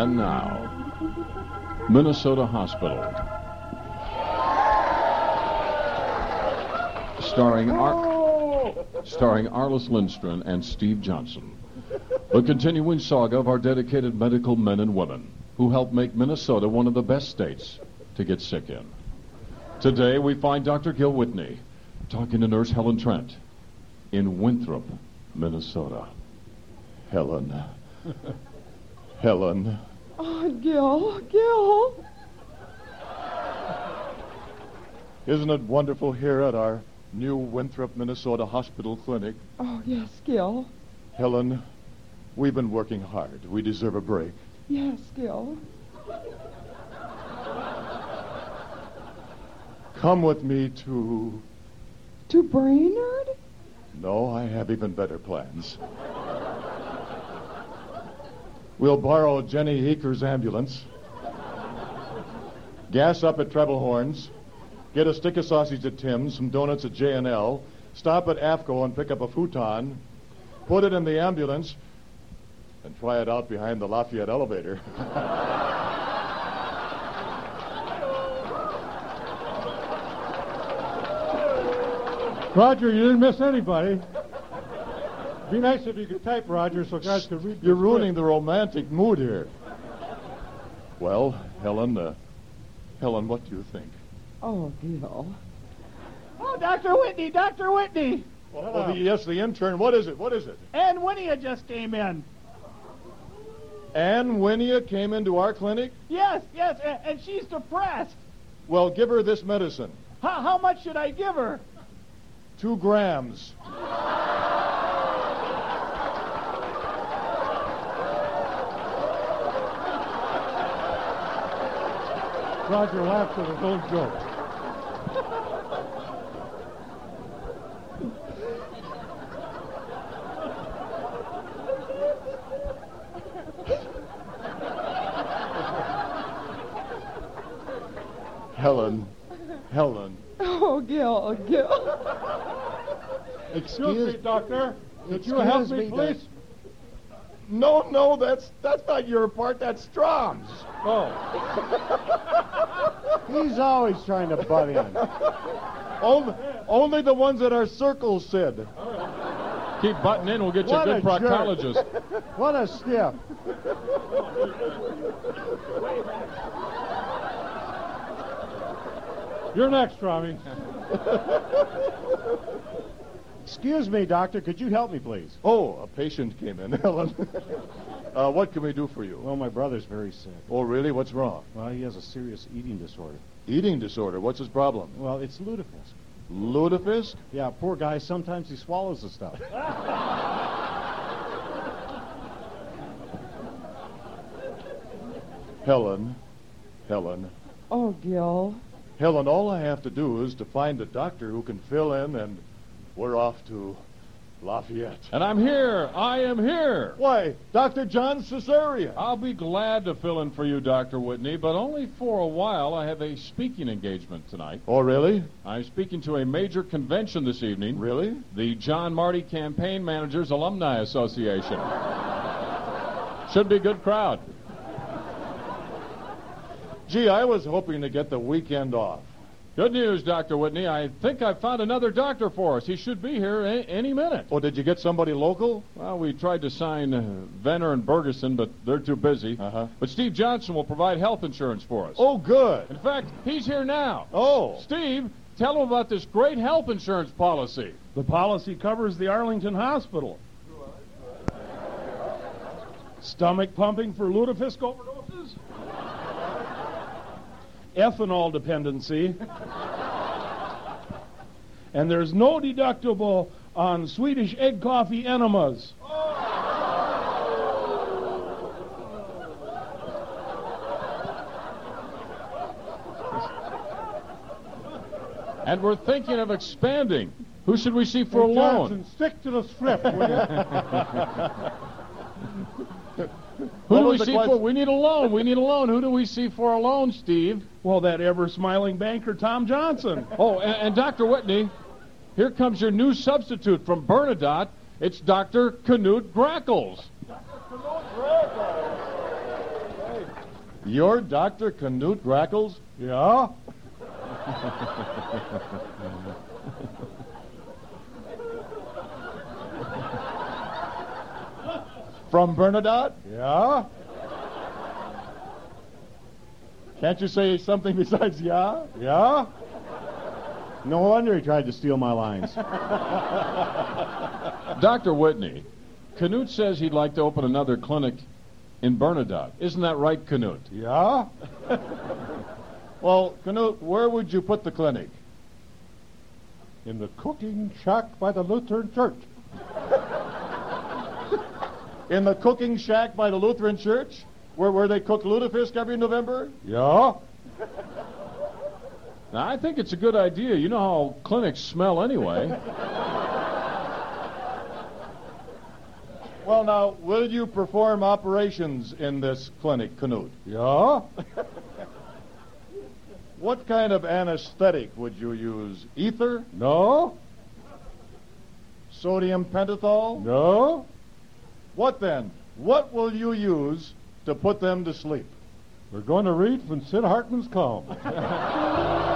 And now, Minnesota Hospital. Starring Arliss Lindstrom and Steve Johnson. The continuing saga of our dedicated medical men and women who help make Minnesota one of the best states to get sick in. Today we find Dr. Gil Whitney talking to Nurse Helen Trent in Winthrop, Minnesota. Helen. Helen. Oh, Gil. Isn't it wonderful here at our new Winthrop, Minnesota Hospital Clinic? Oh, yes, Gil. Helen, we've been working hard. We deserve a break. Yes, Gil. Come with me to... To Brainerd? No, I have even better plans. We'll borrow Jenny Eaker's ambulance, gas up at Treble Horns, get a stick of sausage at Tim's, some donuts at J&L, stop at AFCO and pick up a futon, put it in the ambulance, and try it out behind the Lafayette elevator. Roger, you didn't miss anybody. Be nice if you could type, Roger, so guys could read. You're ruining the romantic mood here. Well, Helen, what do you think? Oh, Gil. Oh, Dr. Whitney. Yes, the intern. What is it? Ann Winnia just came in. Ann Winnia came into our clinic? Yes, and she's depressed. Well, give her this medicine. How much should I give her? 2 grams. Roger laughed at his own joke. Helen. Oh, Gil. Excuse me, doctor. Could you help me, please? No, that's not your part. That's Strom's. Oh. He's always trying to butt in. Only the ones that are circles, Sid. Keep butting in. We'll get you a good proctologist. What a stiff. You're next, Robbie. Excuse me, doctor. Could you help me, please? Oh, a patient came in, Helen. What can we do for you? Well, my brother's very sick. Oh, really? What's wrong? Well, he has a serious eating disorder. Eating disorder? What's his problem? Well, it's lutefisk. Lutefisk? Yeah, poor guy. Sometimes he swallows the stuff. Helen. Oh, Gil. Helen, all I have to do is to find a doctor who can fill in, and we're off to Lafayette. And I'm here. I am here. Why, Dr. John Cesaria. I'll be glad to fill in for you, Dr. Whitney, but only for a while. I have a speaking engagement tonight. Oh, really? I'm speaking to a major convention this evening. Really? The John Marty Campaign Managers Alumni Association. Should be a good crowd. Gee, I was hoping to get the weekend off. Good news, Dr. Whitney. I think I've found another doctor for us. He should be here any minute. Oh, did you get somebody local? Well, we tried to sign Venner and Bergeson, but they're too busy. Uh-huh. But Steve Johnson will provide health insurance for us. Oh, good. In fact, he's here now. Oh. Steve, tell him about this great health insurance policy. The policy covers the Arlington Hospital. Stomach pumping for lutefisk overdoses. Ethanol dependency. And there's no deductible on Swedish egg coffee enemas. And we're thinking of expanding. Who should we see for a loan? Johnson, stick to the script, will you? Who do we see for? We need a loan. Who do we see for a loan, Steve? Well, that ever-smiling banker, Tom Johnson. Oh, and Dr. Whitney, here comes your new substitute from Bernadotte. It's Dr. Knut Grackles. Dr. Knut Grackles. Hey, You're Dr. Knut Grackles? Yeah? From Bernadotte? Yeah? Can't you say something besides yeah? Yeah? No wonder he tried to steal my lines. Dr. Whitney, Knut says he'd like to open another clinic in Bernadotte. Isn't that right, Knut? Yeah? Well, Knut, where would you put the clinic? In the cooking shack by the Lutheran church. In the cooking shack by the Lutheran church? Where they cook lutefisk every November? Yeah? Now, I think it's a good idea. You know how clinics smell anyway. Well, now, will you perform operations in this clinic, Knut? Yeah? What kind of anesthetic would you use? Ether? No? Sodium pentothal? No? What then? What will you use to put them to sleep? We're going to read from Sid Hartman's column.